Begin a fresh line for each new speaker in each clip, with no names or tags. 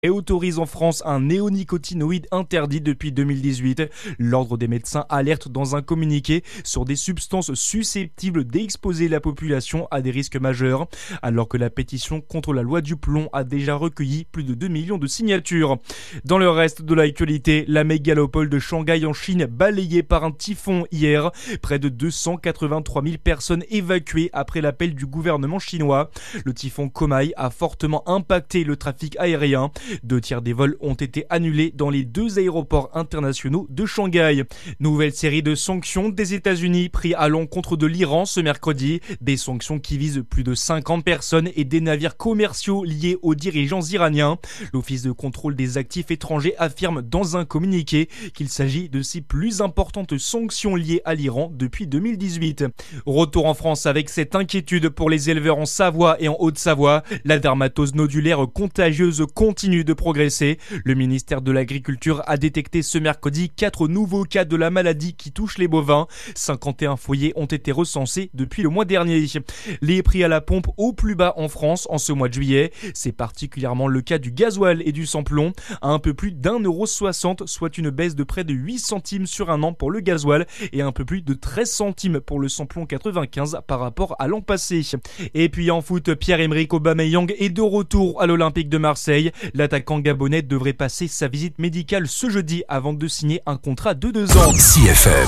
et autorise en France un néonicotinoïde interdit depuis 2018. L'Ordre des médecins alerte dans un communiqué sur des substances susceptibles d'exposer la population à des risques majeurs, alors que la pétition contre la loi du plomb a déjà recueilli plus de 2 millions de signatures. Dans le reste de l'actualité, la mégalopole de Shanghai en Chine balayée par un typhon hier. Près de 283 000 personnes évacuées après l'appel du gouvernement chinois. Le typhon Komai a fortement impacté le trafic aérien. 2 tiers des vols ont été annulés dans les 2 aéroports internationaux de Shanghai. Nouvelle série de sanctions des États-Unis prises à l'encontre de l'Iran ce mercredi. Des sanctions qui visent plus de 50 personnes et des navires commerciaux liés aux dirigeants iraniens. L'Office de contrôle des actifs étrangers affirme dans un communiqué qu'il s'agit de 6 plus importantes sanctions liées à l'Iran depuis 2018. Retour en France avec cette inquiétude pour les éleveurs en Savoie et en Haute-Savoie. La dermatose nodulaire contagieuse continue de progresser. Le ministère de l'Agriculture a détecté ce mercredi 4 nouveaux cas de la maladie qui touche les bovins. 51 foyers ont été recensés depuis le mois dernier. Les prix à la pompe au plus bas en France en ce mois de juillet. C'est particulièrement le cas du gasoil et du samplon. À un peu plus d'1,60€, soit une baisse de près de 8 centimes sur un an pour le gasoil et un peu plus de 13 centimes pour le samplon 95 par rapport à l'an passé. Et puis en foot, Pierre-Emerick Aubameyang est de retour à l'Olympique de Marseille. L'attaquant gabonais devrait passer sa visite médicale ce jeudi avant de signer un contrat de 2 ans.
CFM.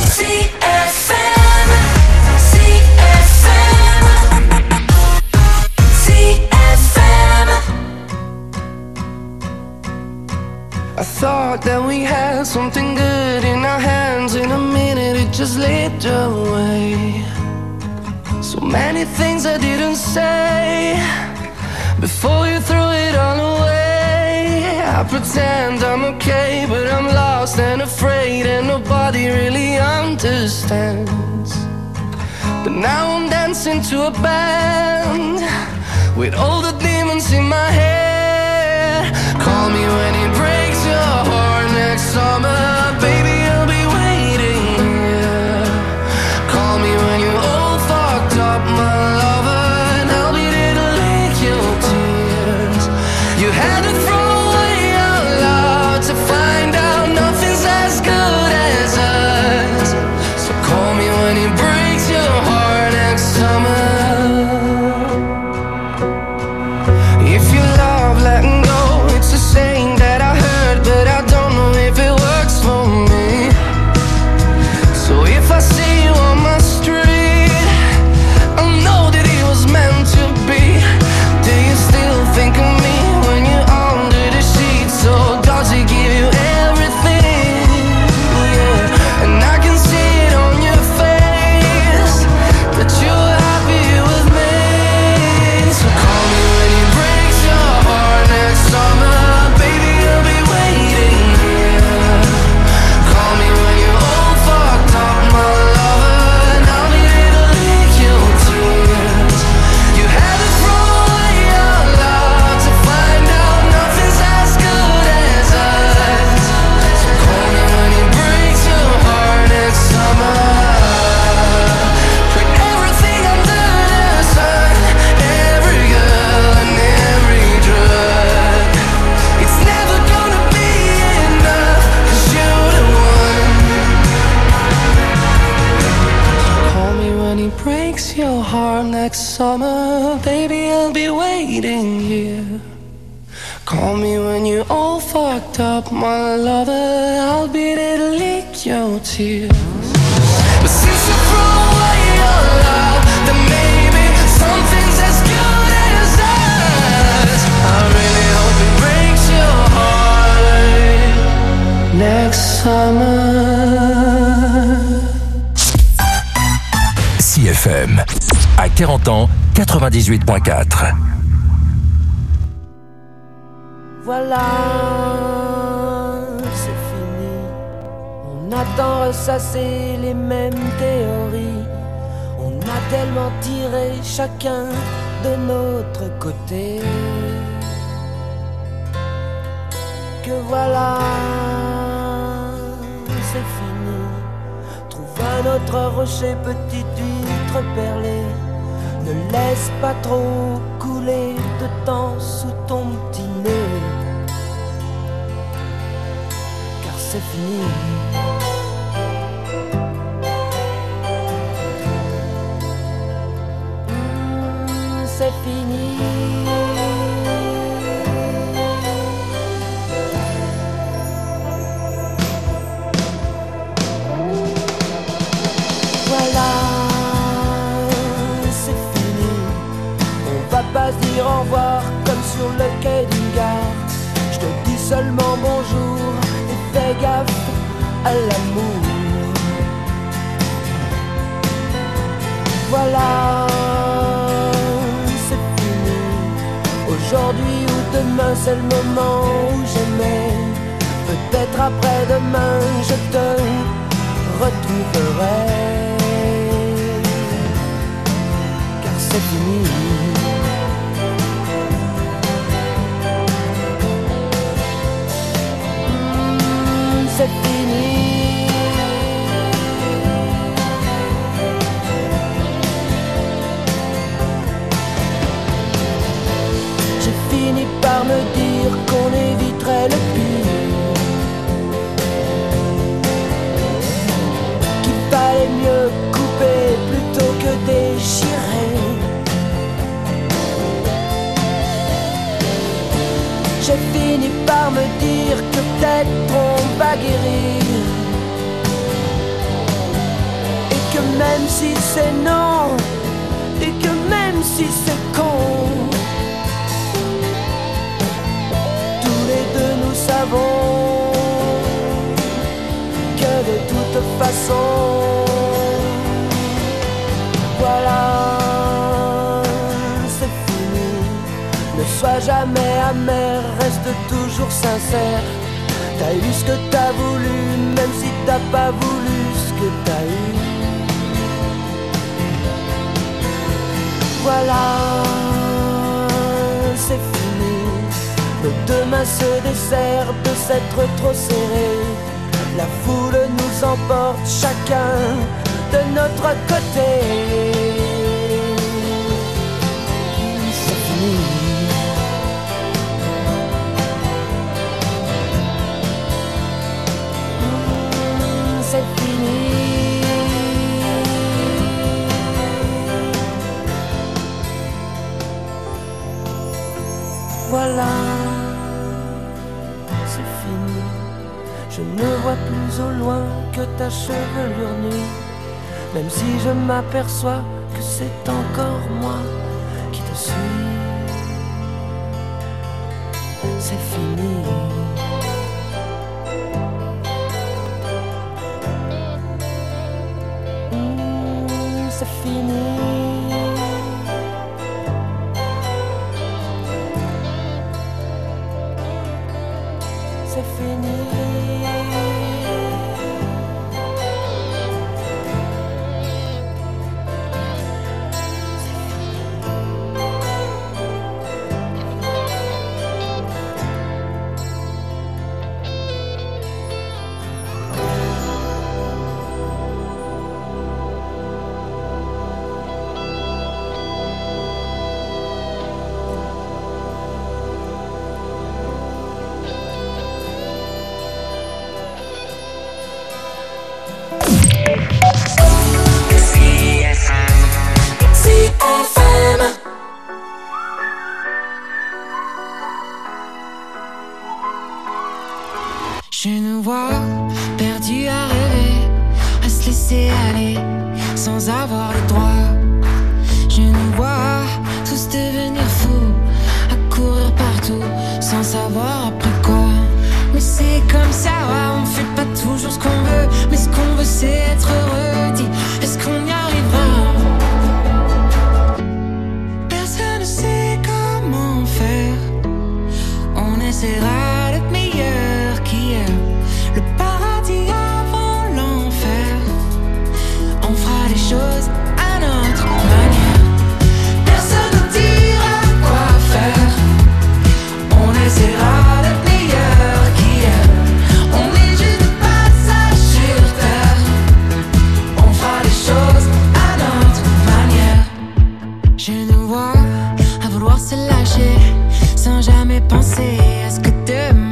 I thought that we had something good in our hands. In a minute it just slipped away. So many things I didn't say before you threw it all away. I pretend I'm okay, but I'm lost and afraid, and nobody really understands. But now I'm dancing to a band with all the demons in my head. Call me when it breaks your heart next summer, baby, I'll be waiting here. Call me when you're all fucked up, my lover, and I'll be there to lick your tears. You had to throw away our love to find out nothing's as good as us. So call me when it breaks your heart next summer. If you love letting go, it's a saying that I heard, but I don't know if it works for me. So if I see you on my street, I know that it was meant to be. Do you still think of me when you're under the sheets? So does he give you everything? Yeah, and I can see it on your face that you're happy with me. So call me when it breaks your heart next summer, baby, I'll be waiting here. Call me when you're all fucked up, my lover, and I'll be there to lick your tears. You had to throw away your love to find out nothing's as good as us. So call me when it breaks your heart next summer. Put everything under the sun, every girl and every drug. It's never gonna be enough, 'cause you're the one. Call me when he breaks your heart next summer, baby, I'll be waiting here. Call me when you're all fucked up, my lover, I'll be there to lick your tears. But since you threw away your love, then maybe something's as good as us. I really hope it breaks your heart next summer.
CFM. À 40 ans, 98.4.
Voilà, c'est fini. On a tant ressassé les mêmes théories. On a tellement tiré chacun de notre côté que voilà, c'est fini. Trouve un autre rocher, petite huître perlée. Ne laisse pas trop couler de temps sous ton petit nez. c'est fini. C'est fini. Voilà, c'est fini. On va pas se dire au revoir comme sur le quai d'une gare. Je te dis seulement bonjour et fais gaffe à l'amour. Voilà, c'est fini. Aujourd'hui ou demain, c'est le moment où j'aimais. Peut-être après-demain, je te retrouverai. Car c'est fini. C'est fini. J'ai fini par me dire qu'on éviterait le pire, qu'il fallait mieux couper plutôt que déchirer. J'ai fini par me dire que peut-être on va guérir, et que même si c'est non, et que même si c'est con, tous les deux nous savons que de toute façon, voilà, c'est fini. Ne sois jamais amer, reste toujours sincère. T'as eu ce que t'as voulu, même si t'as pas voulu ce que t'as eu. Voilà, c'est fini. Nos deux mains se desserrent de s'être trop serrées. La foule nous emporte chacun de notre côté. C'est fini. C'est fini. Voilà, c'est fini. Je ne vois plus au loin que ta chevelure nue, même si je m'aperçois que c'est encore moi qui te suis. C'est fini. C'est fini. C'est fini.
Je nous vois perdus à rêver, à se laisser aller sans avoir le droit. Je nous vois tous devenir fous, à courir partout sans savoir après quoi. Mais c'est comme ça, on fait pas toujours ce qu'on veut, mais ce qu'on veut c'est être heureux. Dis, est-ce qu'on y arrivera? Personne ne sait comment faire. On essaiera d'être meilleur qu'hier. Le paradis avant l'enfer. On fera les choses à notre manière. Personne ne dira quoi faire. On essaiera d'être meilleur qu'hier. On est juste de passage sur terre. On fera les choses à notre manière. Je nous vois à vouloir se lâcher sans jamais penser à ce que demain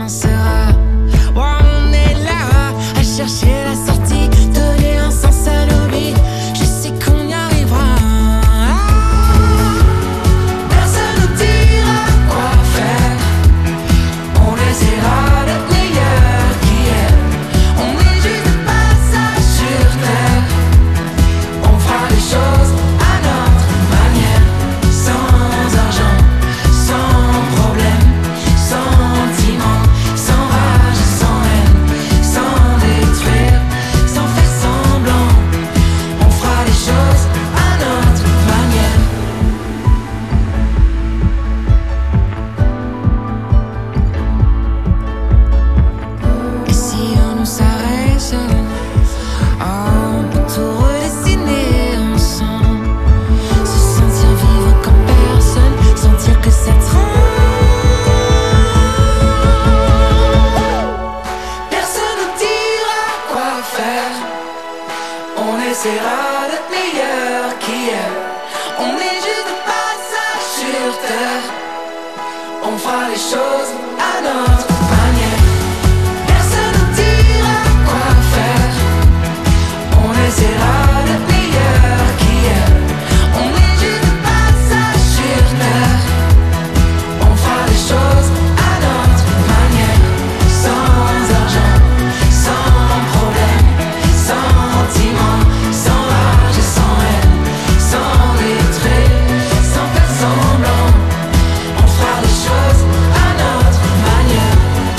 essaiera d'être meilleur qu'hier. On est juste de passage sur terre. On fera les choses à notre manière. Personne ne dira quoi faire. On essaiera d'être meilleur qu'hier. On est juste de passage sur terre. On fera les choses à notre manière. Sans argent, sans problème, sans sentiment, sans rage et sans haine, sans lettré, sans faire semblant. On fera les choses à notre manière.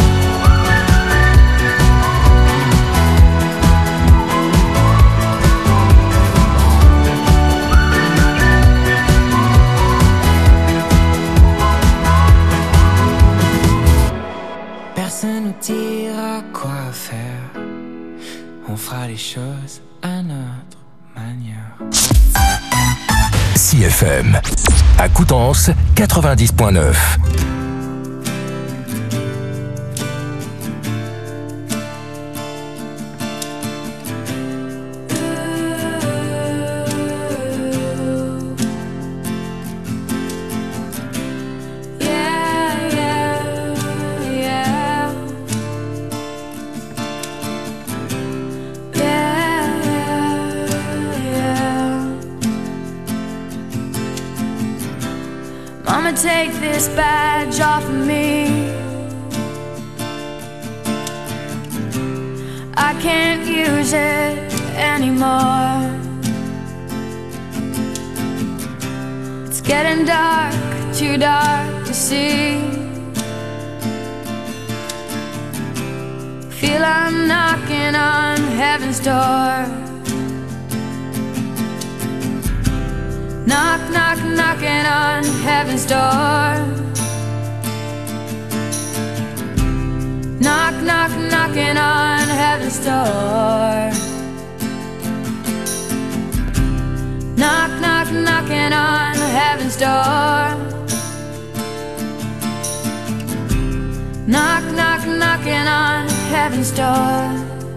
Personne nous dira quoi faire. On fera les choses à notre manière.
CFM à Coutances 90.9.
Mama, take this badge off of me. I can't use it anymore. It's getting dark, too dark to see. Feel I'm knocking on heaven's door. Knock, knock, knocking on heaven's door. Knock, knock, knocking on heaven's door. Knock, knock, knocking on heaven's door. Knock, knock, knocking on heaven's door.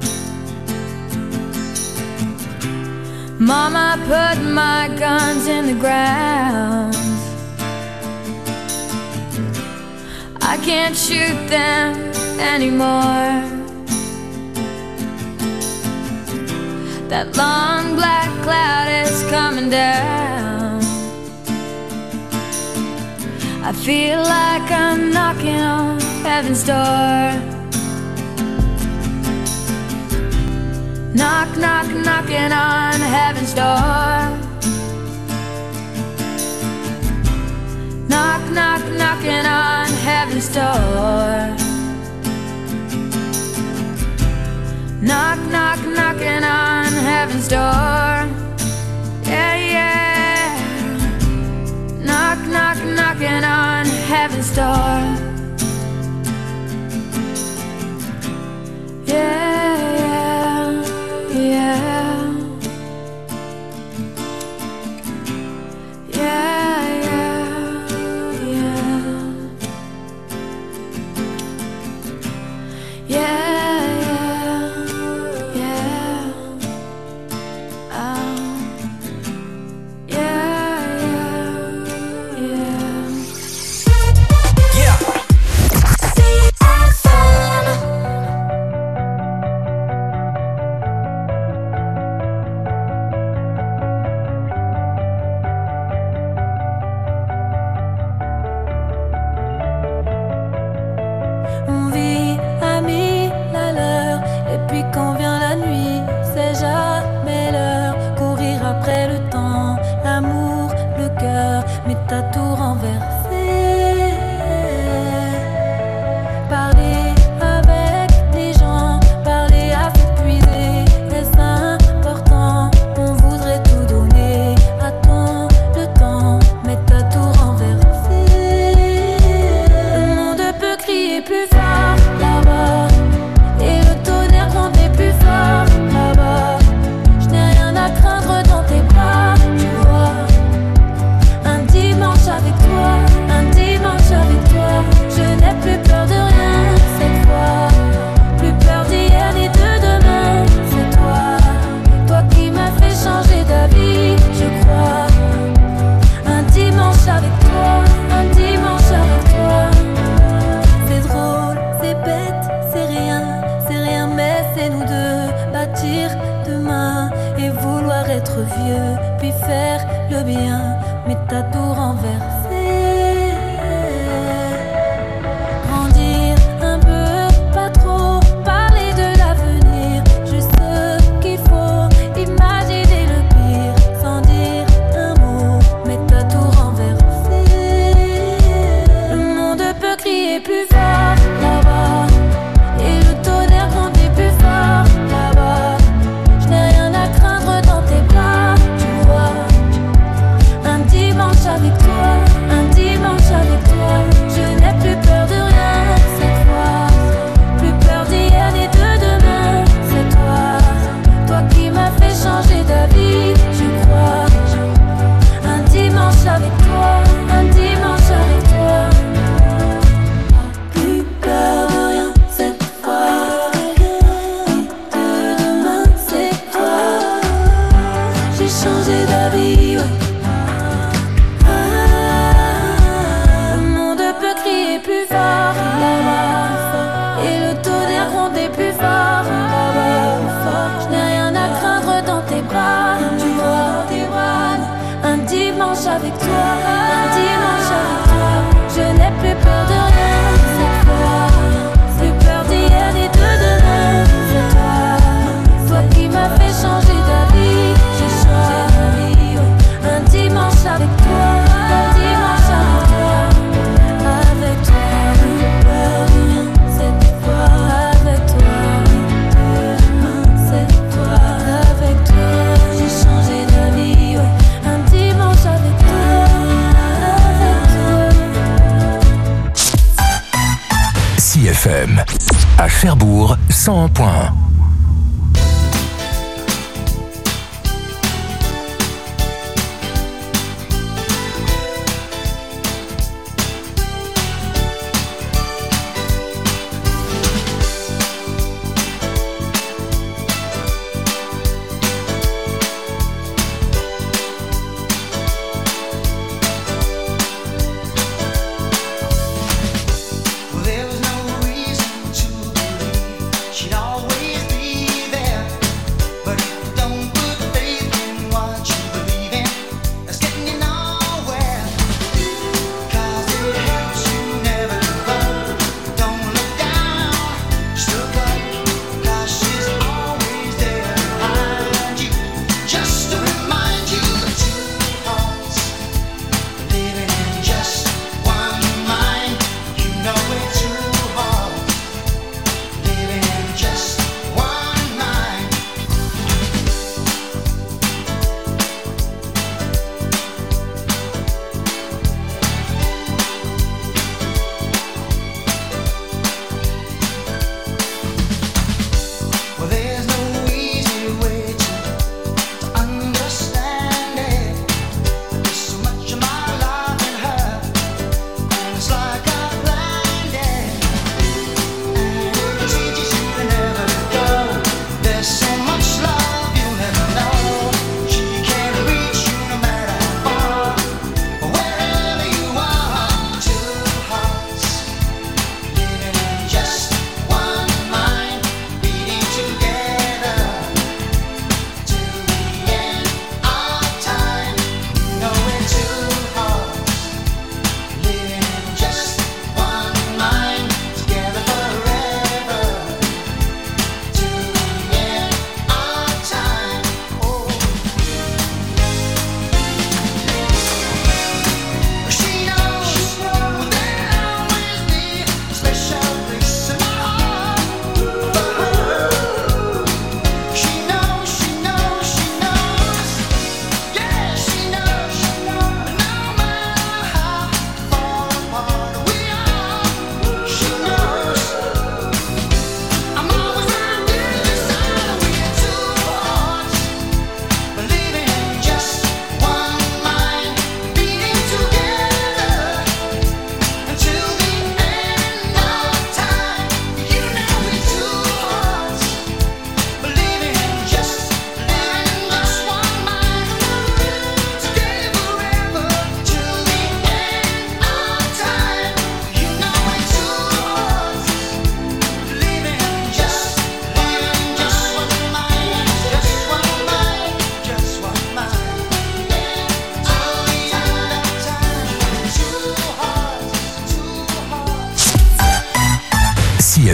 Mama put my guns in the ground. I can't shoot them anymore. That long black cloud is coming down. I feel like I'm knocking on heaven's door. Knock, knock, knocking on heaven's door. Knock, knock, knocking on heaven's door. Knock, knock, knocking on heaven's door. Yeah, yeah. Knock, knock, knocking on heaven's door. Yeah, yeah, yeah. Yeah, yeah, yeah. Yeah. On vit à mi d'être vieux, puis faire le bien, mais t'as tout renversé. Grandir un peu, pas trop, parler de l'avenir, juste ce qu'il faut, imaginer le pire, sans dire un mot, mais t'as tout renversé. Le monde peut crier plus fort là-bas, et le tonnerre grandit plus fort là-bas. Je n'ai rien à craindre dans tes bras, tu vois. Un dimanche avec toi, un dimanche avec toi. Je n'ai plus peur de rien cette fois, plus peur d'hier ni de demain. C'est toi, toi qui m'as fait changer d'avis, je crois. Un dimanche avec toi, un dimanche avec toi. Plus peur de rien cette fois, ni de demain. C'est toi, j'ai changé d'avis, ouais. Le monde peut crier plus fort là-bas, et le tonnerre gronder plus fort là-bas. Je n'ai rien à craindre dans tes bras, tu vois. Un dimanche avec toi, un dimanche avec toi. Je n'ai plus peur de rien cette fois, plus peur d'hier ni de demain. C'est toi, toi qui m'as fait changer d'avis, j'ai changé d'avis, ouais. Un dimanche avec toi, un dimanche avec toi. Avec toi, plus peur de rien cette fois. Avec toi, c'est toi. Avec toi, j'ai changé d'avis, ouais. Un dimanche avec toi, avec toi.
CFM à Cherbourg 101 points.
There was no reason to believe she'd always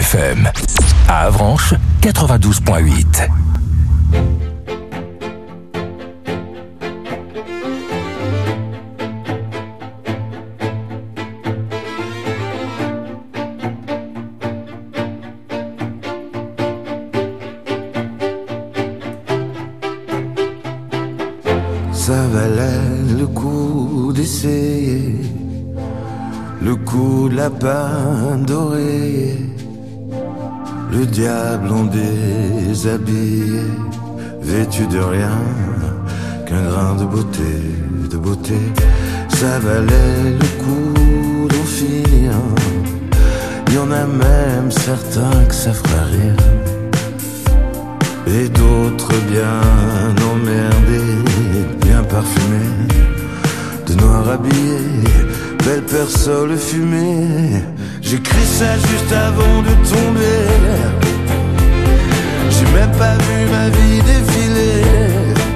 FM. À Avranches, 92.8.
Ça valait le coup d'essayer le coup de lapin doré, le diable en déshabillé, vêtu de rien qu'un grain de beauté, de beauté. Ça valait le coup d'en finir. Il y en a même certains que ça fera rire, et d'autres bien emmerdés, bien parfumés, de noir habillés, belle persole fumée. J'écris ça juste avant de tomber. J'ai même pas vu ma vie défiler,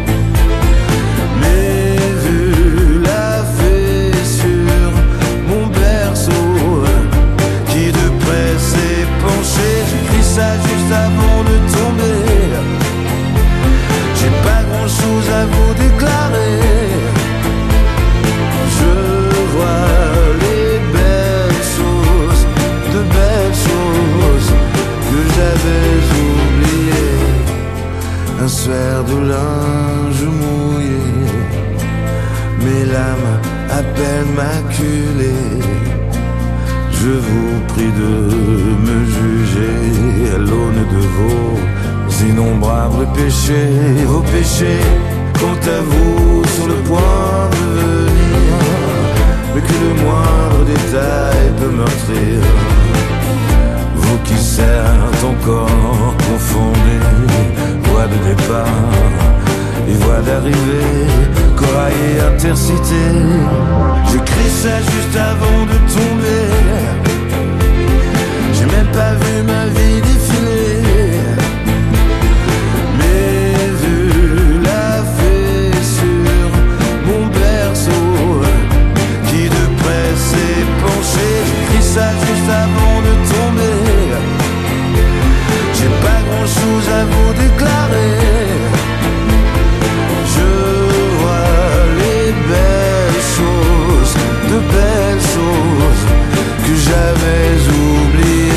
mais vu la fée sur mon berceau qui de près s'est penché. J'écris ça juste avant de tomber. J'ai pas grand chose à vous déclarer. Je vois les belles choses, de belles choses que j'avais oubliées. Un suaire de linge mouillé, mes lames à peine maculées. Je vous prie de me juger à l'aune de vos innombrables péchés. Vos péchés, quant à vous, sur le point de venir, mais que le moindre détail peut meurtrir. Vous qui certes encore confondez voie de départ et voie d'arrivée, corail et intercité. J'écris ça juste avant de tomber. J'ai même pas vu ma vie défiler, mais vu la fée sur mon berceau qui de près s'est penché. J'écris ça juste avant de tomber. J'ai pas grand chose à vous déclarer. Je vois les belles choses, de belles choses que j'avais oubliées.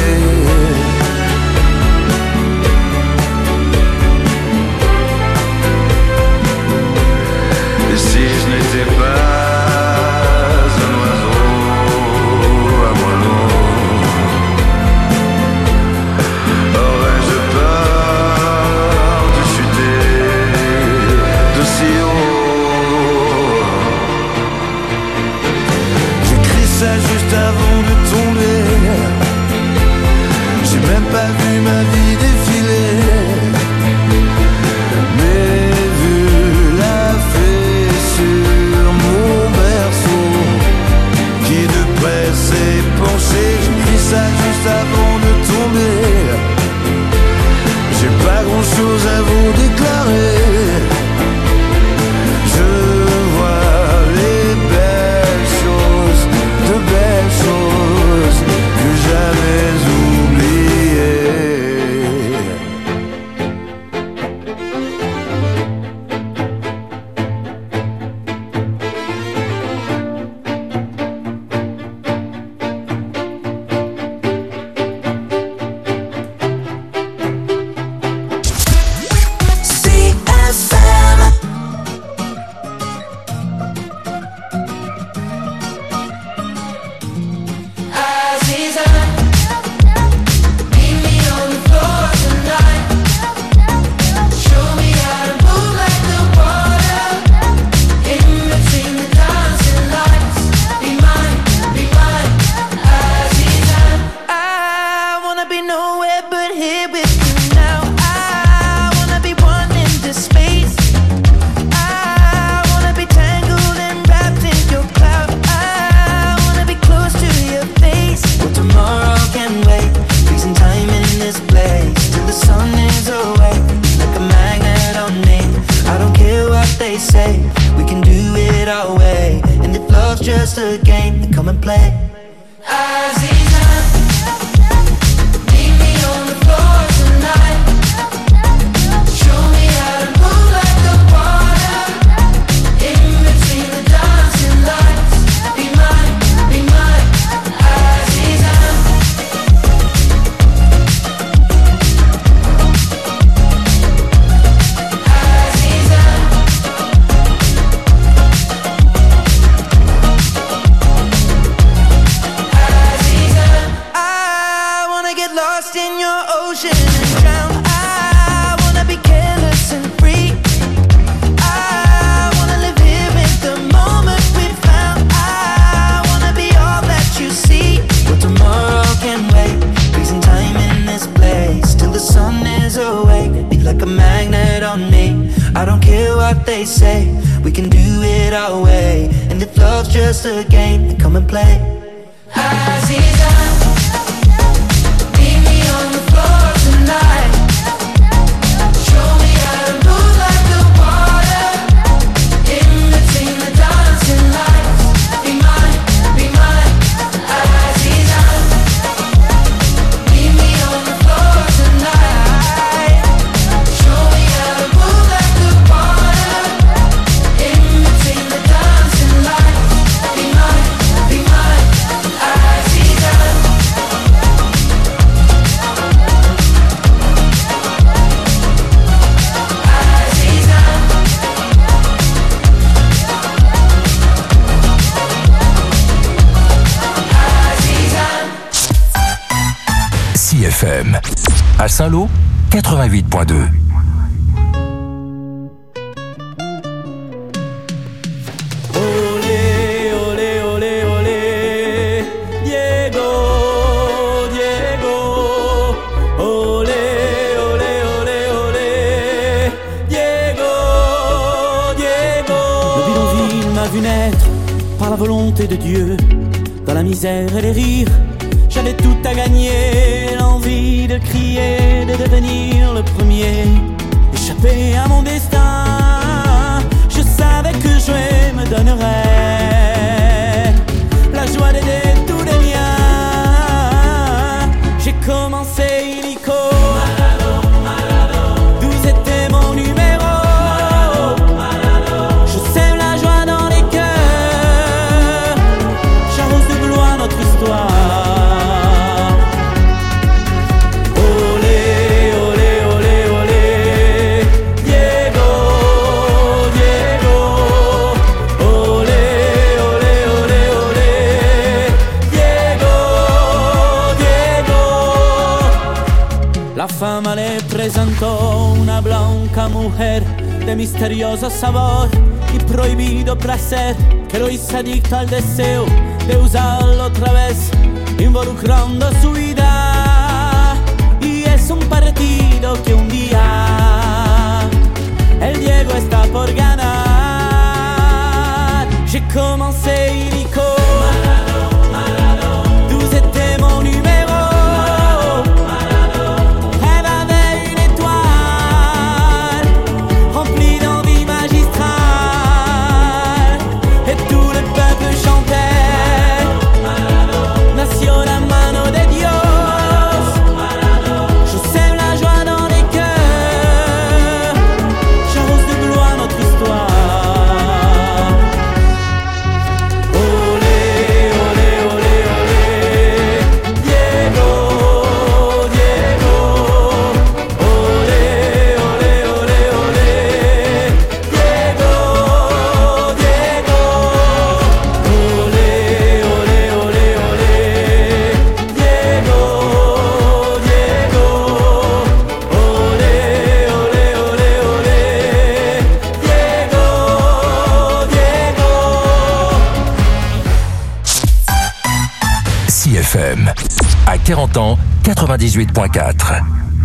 Et si je n'étais pas un oiseau à moineau, aurais-je peur de chuter de si haut? J'écris ça juste avant de tomber. J'ai même pas vu ma vie défiler, mais vu la fée sur mon berceau qui de près s'est penché. J'écris ça juste avant de tomber. J'ai pas grand chose à vous déclarer. Je vois les belles choses, de belles choses que j'avais oubliées.
ocean and drown. I wanna be careless and free. I wanna live here in the moment we found. I wanna be all that you see. But tomorrow can wait. Freezing time in this place till the sun is awake. Be like a magnet on me. I don't care what they say. We can do it our way. And if love's just a game, then come and play. Aziza, meet me on the floor tonight. Show me how to move like the water in between the dancing lights. Be mine, Aziza. Meet me on the floor tonight. Show me how to move like the water in between the dancing lights. Be mine, Aziza.
CFM. À Saint-Lô, 88.2.
Olé, olé, olé, olé, Diego, Diego. Olé, olé, olé, olé, Diego, Diego. Le bidonville m'a vu naître par la volonté de Dieu. Dans la misère et les rires, j'avais tout à gagner. L'envie de crier, de devenir le premier. Échapper à mon destin, je savais que je me donnerais la joie d'aider tous les miens. J'ai commencé illico, d'où c'était mon numéro. Je sème la joie dans les cœurs, j'arrose de gloire notre histoire. La fama le presentó una blanca mujer de misterioso sabor y prohibido placer que lo hizo adicto al deseo de usarlo otra vez, involucrando su vida. Y es un partido que un día el Diego está por ganar. J'ai commencé illico, d'où c'était mon numéro.
CFM. À 40 ans, 98.4.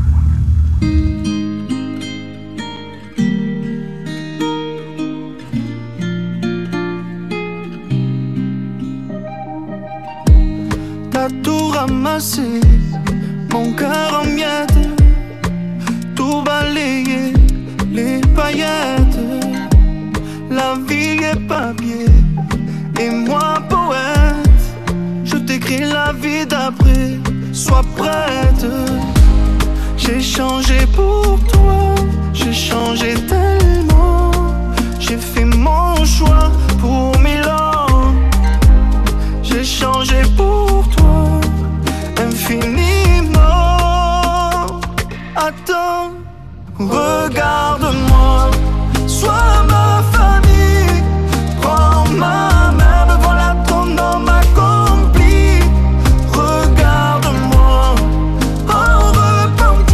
T'as tout ramassé, mon cœur en miettes, tout balayé, les paillettes. La vie est papier, et moi poète. Je t'écris la vie d'après, sois prête. J'ai changé pour toi, j'ai changé tellement. J'ai fait mon choix pour Milan. J'ai changé pour toi, infiniment. Attends, regarde-moi, sois ma famille. Prends ma main, me voilà ton homme accompli. Regarde-moi, en repentir.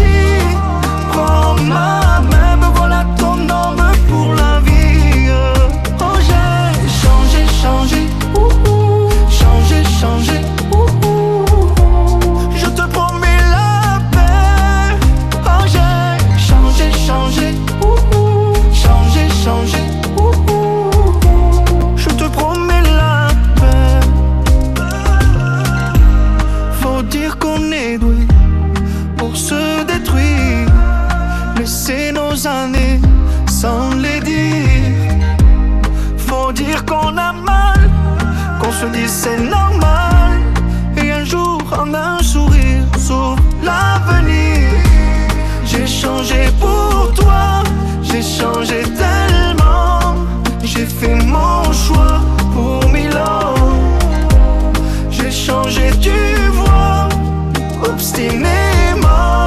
je me dis c'est normal. Et un jour, en un sourire, s'ouvre l'avenir. J'ai changé pour toi, j'ai changé tellement. J'ai fait mon choix pour Milan. J'ai changé, tu vois, obstinément.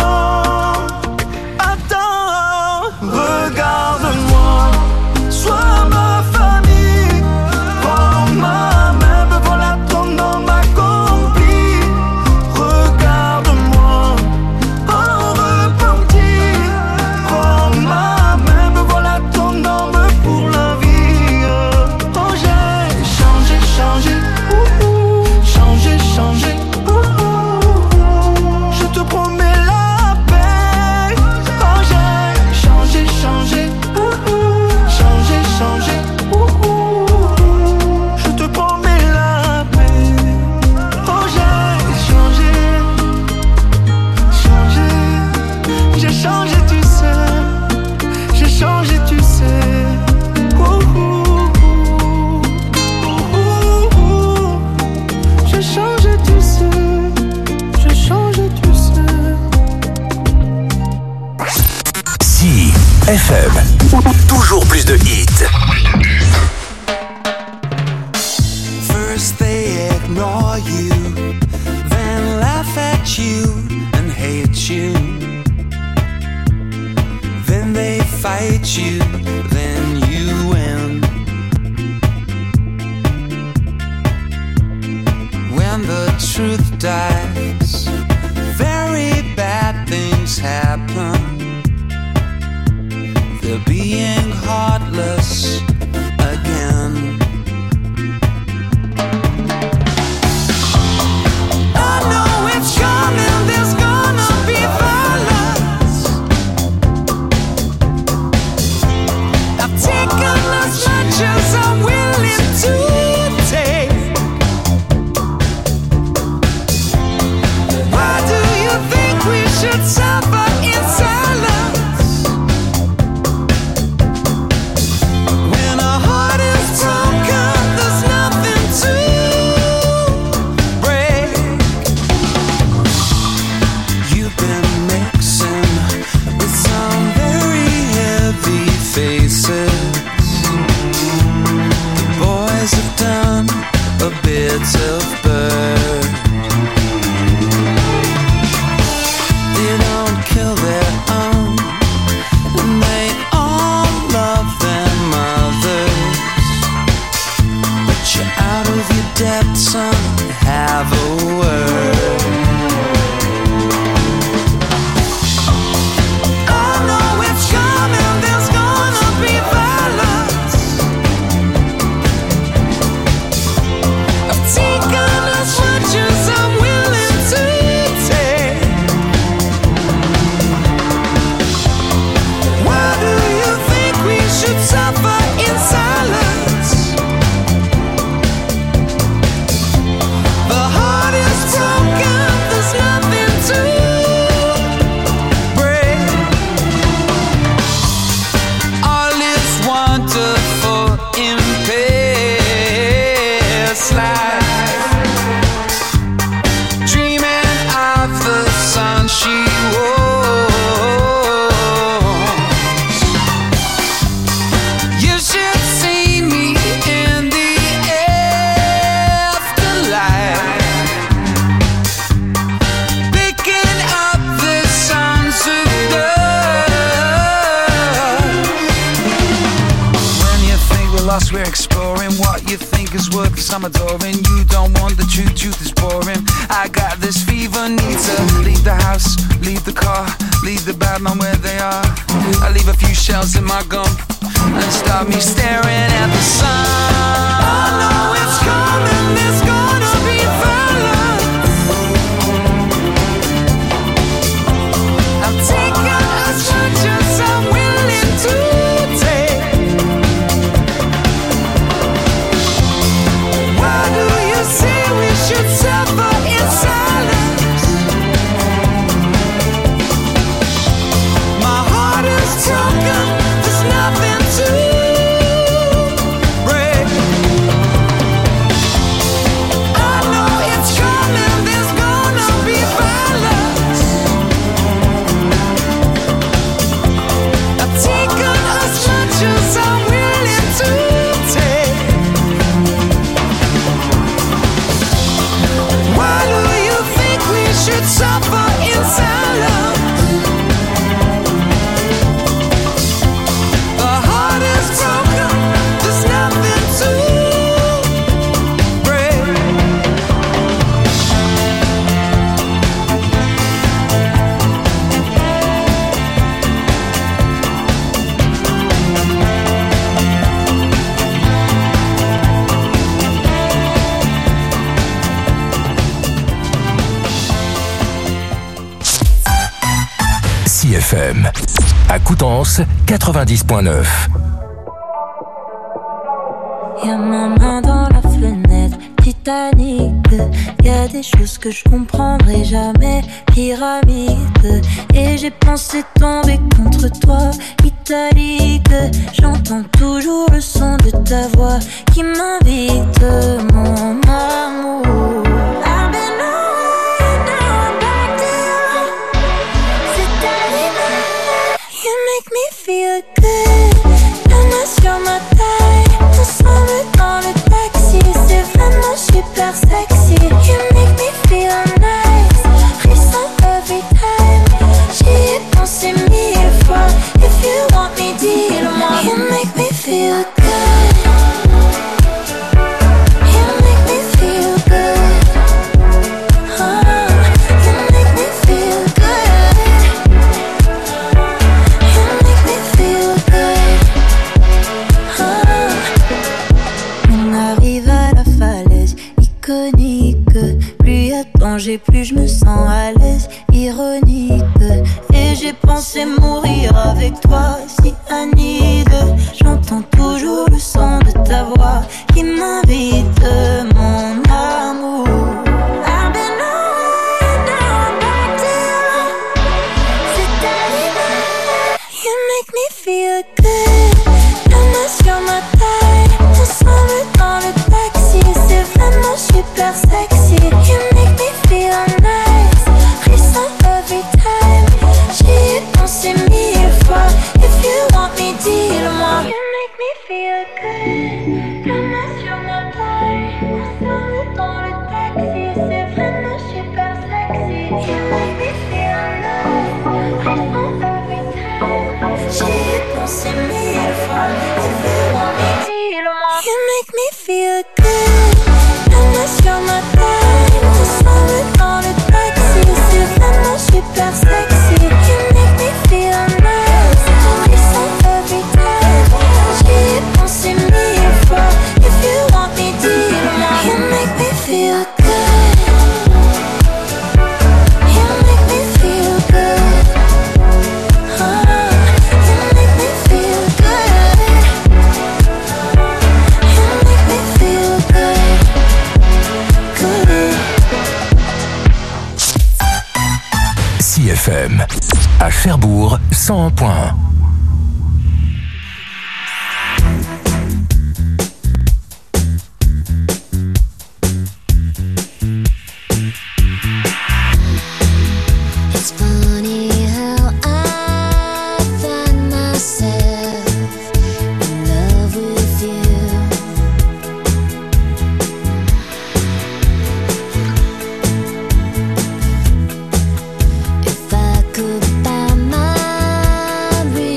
Attends, regarde-moi, sois ma famille. Prends ma main, me voilà ton homme accompli. Regarde-moi, en repentir. Prends ma main, me voilà ton homme pour la vie. Oh, j'ai changé, changé, changé, changé. Je te promets la paix. Oh, j'ai changé, changé, changé, changé. Je te promets la paix. Oh, j'ai changé, changé. J'ai changé, tu sais. J'ai changé, tu sais. J'ai changé, tu sais. J'ai changé, tu sais.
Si FM, toujours plus de hits.
First they ignore you, then laugh at you and hate you. Then they fight you, then you win. When the truth dies, very bad things happen. They're being heartless again. I know it's coming, there's gonna be violence. I've taken as much as I'm willing to take. Why do you think we should suffer in silence? When our heart is broken, there's nothing to break. You've been mixing with some very heavy faces. The boys have done a bit of bird. They don't kill their own, and they all love their mothers. But you're out of your depth, son, have a word. I know it's coming, there's gonna be violence. I've taken as much as I'm willing to take. Why do you think we should suffer in silence? The heart is broken, there's nothing to break. All is wonderful in past life. Dreaming of the sun she was. You should see me in the afterlife, picking up the sons of dust. When you think we're lost, we're exploring what you think is worth, 'cause I'm adoring. You don't want the truth, truth is boring. I got this fever, need to leave the house, leave the car, leave the bad man where they are. I leave a few shells in my gum and start me staring at the sun. I know it's coming, there's gonna be violence. I've taken as much as I'm willing to take. Why do you say we should suffer in silence? My heart is broken, there's nothing to break.
CFM. À Coutances, 90.9.
Y'a ma main dans la fenêtre, Titanic. Y'a des choses que je comprendrai jamais, pyramide. Et j'ai pensé tomber contre toi, italique. J'entends toujours le son de ta voix qui m'invite, mon amour. I've been away, now I'm back to you. C'est arrivé, you make me feel good. La main sur ma taille, ensemble dans le taxi. C'est vraiment super sexy. You make me feel nice, frisson every time. J'y ai pensé 1000 fois. If you want me, dis-le-moi. You make me feel good. You make me feel good. Oh, you make me feel good. You make me feel good. Oh. On arrive à la falaise iconique. Plus y a de danger, plus je me sens à l'aise. Ironique. Et j'ai pensé mourir avec toi, cyanide. J'entends toujours le son de ta voix qui m'invite, mon amour. I've been away, now I'm back to you. C'est arrivé, you make me feel good. La main sur ma taille, ensemble dans le taxi. C'est vraiment super sexy. You make me feel nice, frisson every time. J'y ai pensé 1000 fois. If you want me, dis-le-moi. You make me feel good. La main sur ma taille, ensemble dans le taxi. C'est vraiment super sexy. You make me feel nice, frisson every time. J'y ai pensé 1000 fois. If you want me, dis-le-moi. You make me feel good. La main sur ma taille, ensemble dans le taxi. C'est vraiment super sexy. You make me feel nice, frisson every time. J'y ai pensé 1000 fois. If you want me, dis-le-moi. You make me feel good. You make me feel good. Oh, you make me feel good. You make me feel good. Good.
CFM. À Cherbourg, 101.1.
It's funny how I find myself in love with you. If I could buy my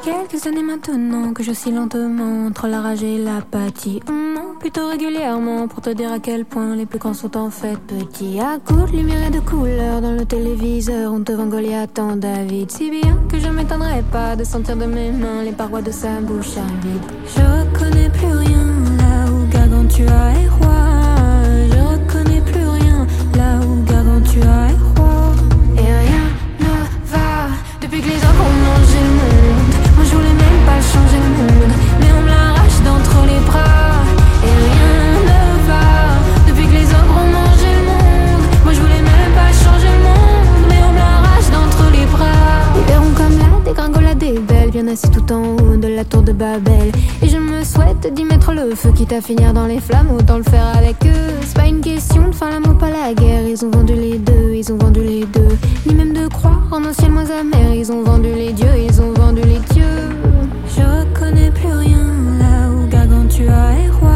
quelques années maintenant que j'oscille lentement entre la rage et l'apathie. Plutôt régulièrement pour te dire à quel point les plus grands sont en fait petits. À coups de lumière et de couleurs dans le téléviseur, on te vend Goliath en David. Si bien que je m'étonnerais pas de sentir de mes mains les parois de sa bouche à vide. Je reconnais plus rien là où Gargantua est roi. Je reconnais plus rien là où Gargantua est roi. Et rien ne va depuis que les hommes ont mangé le monde. Moi je voulais même pas changer le monde, mais on me l'arrache d'entre les bras. Et rien ne va depuis que les ogres ont mangé le monde. Moi je voulais même pas changer le monde, mais on me l'arrache d'entre les bras. Ils verront comme la dégringolade est belle, bien assis tout en haut de la tour de Babel. Et je me souhaite d'y mettre le feu, quitte à finir dans les flammes, autant le faire avec eux. C'est pas une question de faire l'amour, pas la guerre. Ils ont vendu les deux, ils ont vendu les deux. Ni même de croire en un ciel moins amer. Ils ont vendu les dieux, ils ont vendu les dieux. Je reconnais plus rien là où Gargantua est roi.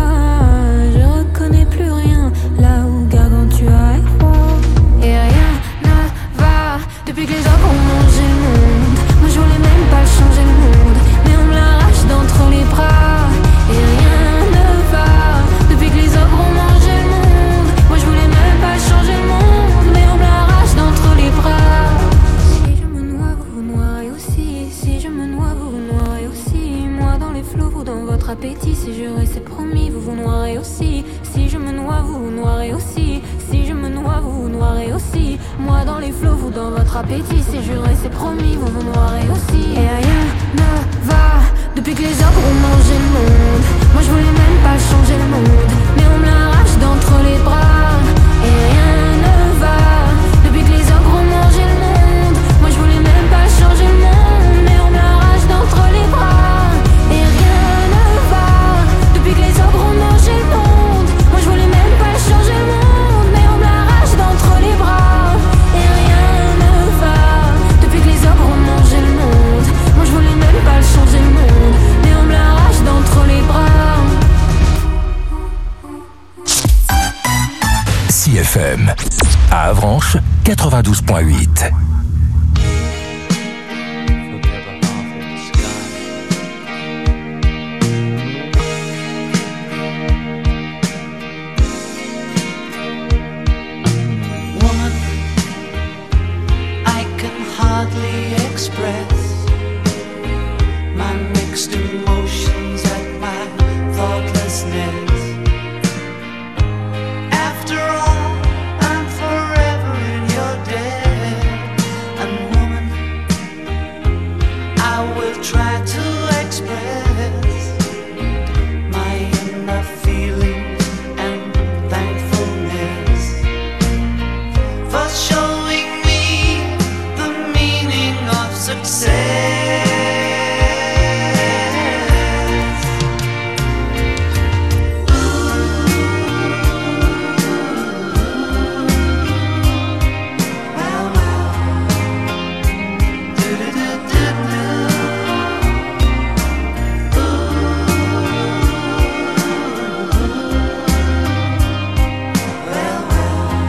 Je reconnais plus rien là où Gargantua est roi. Et rien ne va depuis que les ogres ont mangé le monde. Moi je voulais même pas changer le monde, mais on me l'arrache d'entre les bras. Et rien ne va depuis que les ogres ont mangé le monde. Moi je voulais même pas changer le monde, mais on me l'arrache d'entre les bras. Si je me noie, vous vous noierez aussi. Si je me noie, vous vous noierez aussi. Moi dans les flots, vous dans votre appétit. Si juré, c'est promis, vous vous noierez aussi. Si je me noie, vous vous noierez aussi. Si je me noie, vous vous noierez aussi. Moi dans les flots, vous dans votre appétit. Si juré, c'est promis, vous vous noierez aussi. Et rien ne va depuis que les ogres ont mangé le monde. Moi je voulais même pas changer le monde, mais on me l'arrache d'entre les bras. Et rien ne va depuis que les ogres ont mangé le monde. Moi je voulais même pas changer le monde, mais on me l'arrache d'entre les bras. Et rien ne va depuis que les ogres ont mangé le monde. Moi je voulais même pas changer le monde, mais on me l'arrache d'entre les bras. Et rien ne va depuis que les ogres ont mangé le monde. Moi je voulais même pas changer le monde, mais on me l'arrache d'entre les bras.
CFM à Avranches 92.8.
Woman, I can hardly express my mixed emotions at my thoughtlessness. After all, I'm forever in your debt. And woman, I will try to express my inner feelings and thankfulness for showing me the meaning of success.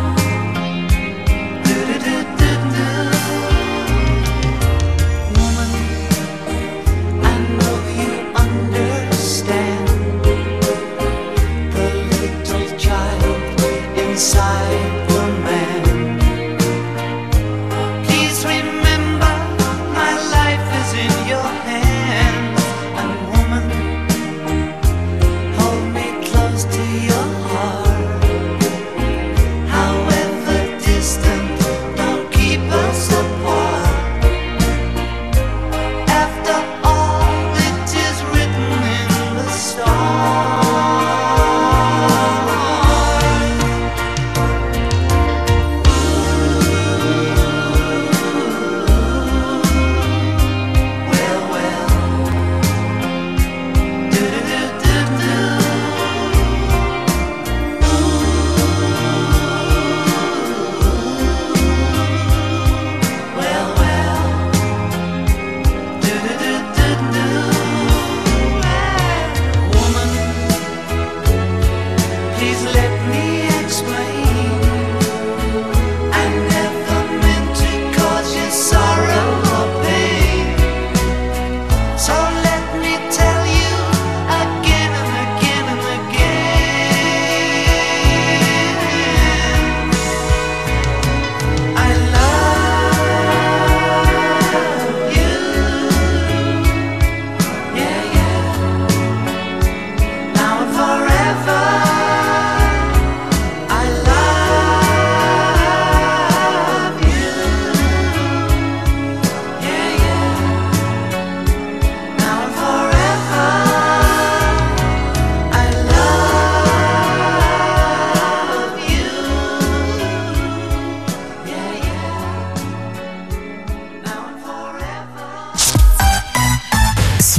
Woman,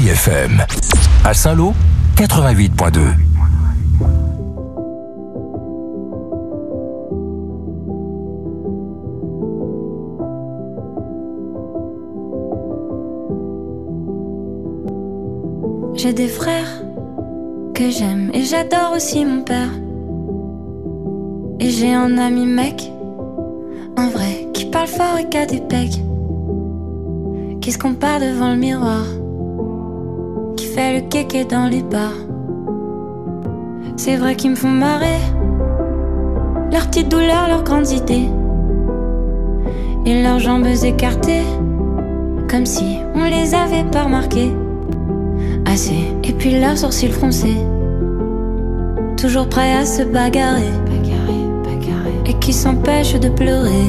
CFM. À Saint-Lô, 88.2.
J'ai des frères que j'aime et j'adore aussi mon père. Et j'ai un ami mec, un vrai, qui parle fort et qui a des pecs, qui se compare devant le miroir, qui fait le kéké dans les bars. C'est vrai qu'ils me font marrer, leurs petites douleurs, leurs grandes idées, et leurs jambes écartées, comme si on les avait pas remarquées. Assez, et puis leurs sourcils froncés, toujours prêts à se bagarrer, et qui s'empêchent de pleurer.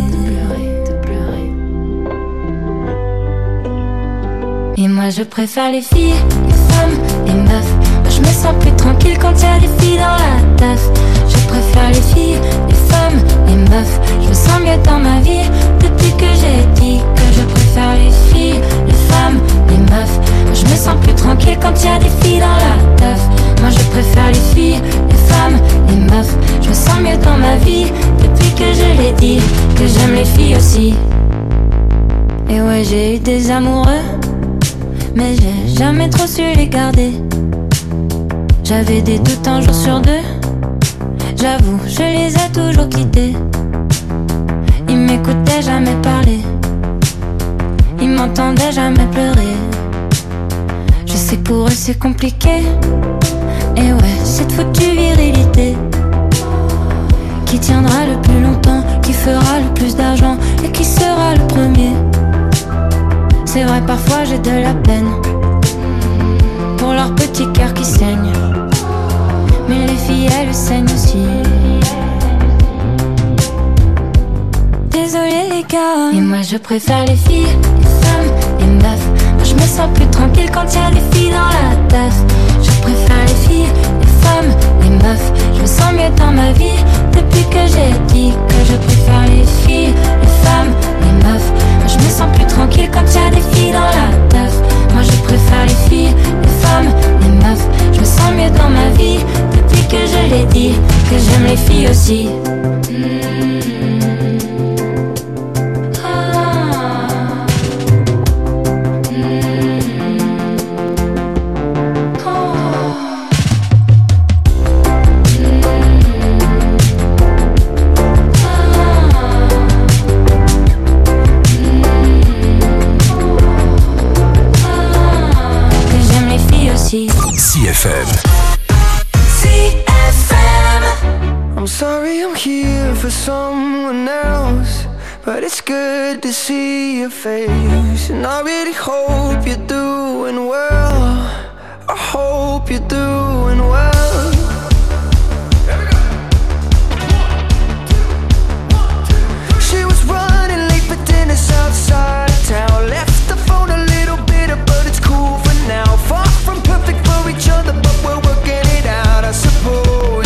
Et moi je préfère les filles, les femmes, les meufs. Moi je me sens plus tranquille quand y a des filles dans la teuf. Je préfère les filles, les femmes, les meufs. Je me sens mieux dans ma vie depuis que j'ai dit que je préfère les filles, les femmes, les meufs. Moi je me sens plus tranquille quand y a des filles dans la teuf. Moi je préfère les filles, les femmes, les meufs. Je me sens mieux dans ma vie depuis que je l'ai dit, que j'aime les filles aussi. Et ouais, j'ai eu des amoureux, mais j'ai jamais trop su les garder. J'avais des doutes un jour sur deux, j'avoue, je les ai toujours quittés. Ils m'écoutaient jamais parler, ils m'entendaient jamais pleurer. Je sais que pour eux c'est compliqué, et ouais, cette foutue virilité qui tiendra le plus longtemps, qui fera le plus d'argent et qui sera le premier. C'est vrai, parfois j'ai de la peine pour leur petit cœur qui saigne, mais les filles elles saignent aussi. Désolé les gars. Et moi je préfère les filles, les femmes, les meufs. Moi je me sens plus tranquille quand y a des filles dans la teuf. Je préfère les filles, les femmes, les meufs. Je me sens mieux dans ma vie depuis que j'ai dit que je préfère les filles, les femmes, les meufs. Moi je me sens plus tranquille quand y a des filles dans la teuf. Moi je préfère les filles, les femmes, les meufs. Je me sens mieux dans ma vie depuis que je l'ai dit, que j'aime les filles aussi.
CFM.
I'm sorry I'm here for someone else, but it's good to see your face. And I really hope you're doing well. I hope you're doing well. She was running late for dinner outside of town. Left the phone a little bitter, but it's cool for now. Far from perfect for each other, but we're working it out, I suppose.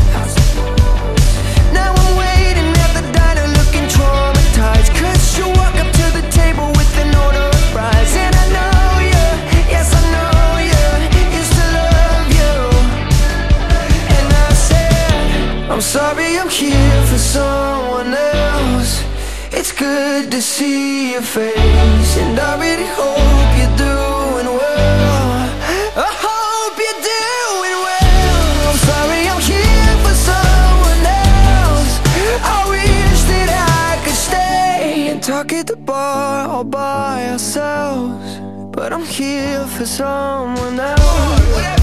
Now I'm waiting at the diner looking traumatized, 'cause you walk up to the table with an order of fries. And I know you, yes I know you, used to love you. And I said, I'm sorry I'm here for someone else. It's good to see your face, and I really hope you're doing well. I hope you're doing well. I'm sorry I'm here for someone else. I wish that I could stay and talk at the bar all by ourselves, but I'm here for someone else.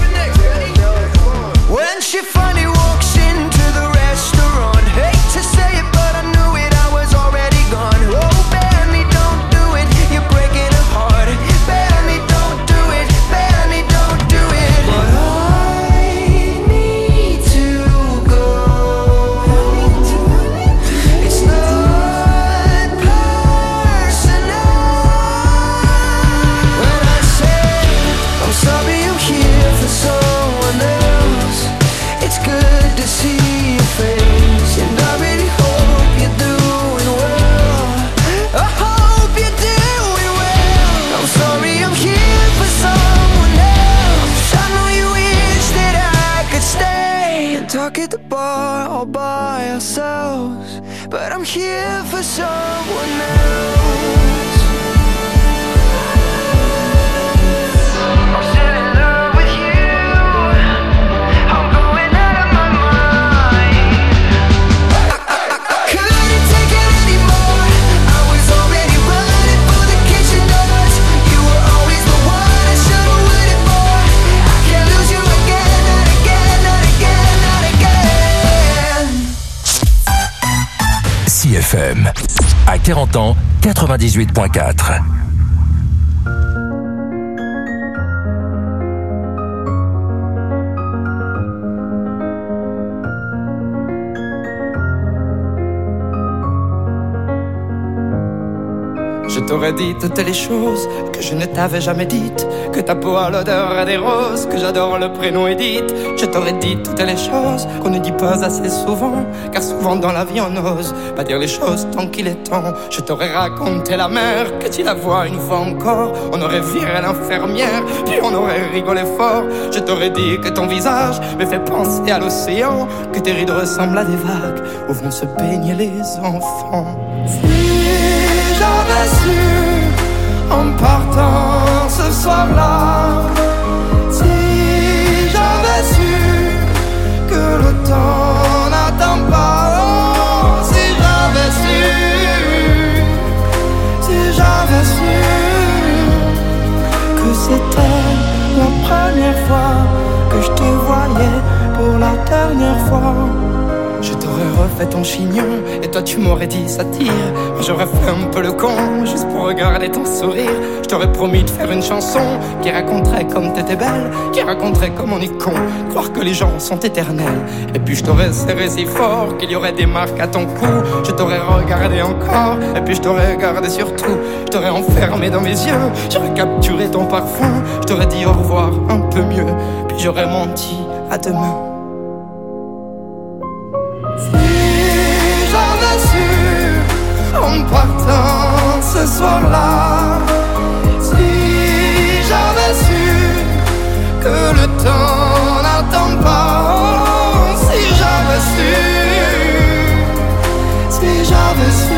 When she finally walks into the restaurant, hate to say it but I knew it, I was already gone. Oh, Benny, don't do it, you're breaking her heart. Benny, don't do it, Benny, don't do it. But I need to go. It's not personal. When I say I'm sorry I'm here for someone else, it's good stuck at the bar all by ourselves, but I'm here for someone else. I'm still in love with you. I'm going out of my mind. I couldn't take it anymore. I was already running for the kitchen doors. You were always the one I should have waited for. I can't lose you again, not again, not again, not again.
CFM. À 40 ans, 98.4.
Je t'aurais dit toutes les choses que je ne t'avais jamais dites, que ta peau a l'odeur des roses, que j'adore le prénom Edith. Je t'aurais dit toutes les choses qu'on ne dit pas assez souvent, car souvent dans la vie on n'ose pas dire les choses tant qu'il est temps. Je t'aurais raconté la mer, que tu la vois une fois encore, on aurait viré l'infirmière, puis on aurait rigolé fort. Je t'aurais dit que ton visage me fait penser à l'océan, que tes rides ressemblent à des vagues où vont se baigner les enfants. Si j'avais su en partant ce soir-là, si j'avais su que le temps n'attend pas, oh, si j'avais su que c'était la première fois que je te voyais pour la dernière fois. Je t'aurais refait ton chignon et toi tu m'aurais dit ça tire. Moi j'aurais fait un peu le con juste pour regarder ton sourire. Je t'aurais promis de faire une chanson qui raconterait comme t'étais belle, qui raconterait comme on est con, croire que les gens sont éternels. Et puis je t'aurais serré si fort qu'il y aurait des marques à ton cou. Je t'aurais regardé encore et puis je t'aurais regardé surtout. Je t'aurais enfermé dans mes yeux, j'aurais capturé ton parfum. Je t'aurais dit au revoir un peu mieux, puis j'aurais menti à demain. En partant ce soir-là, si j'avais su que le temps n'attend pas, oh, si j'avais su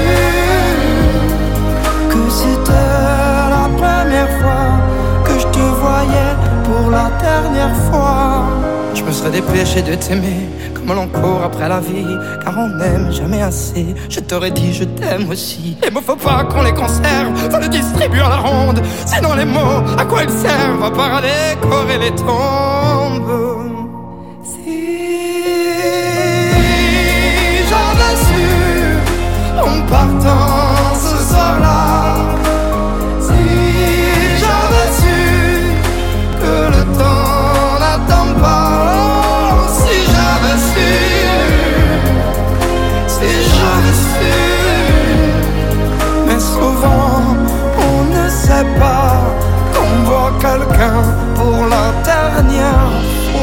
que c'était la première fois que je te voyais pour la dernière fois, je me serais dépêché de t'aimer comme l'on court après la vie, car on n'aime jamais assez. Je t'aurais dit je t'aime aussi. Les mots faut pas qu'on les conserve, faut les distribuer à la ronde. Sinon les mots, à quoi ils servent à part à décorer les tombes. Si j'avais su en partant ce soir-là, si j'avais su que le temps n'attend pas, mais souvent on ne sait pas qu'on voit quelqu'un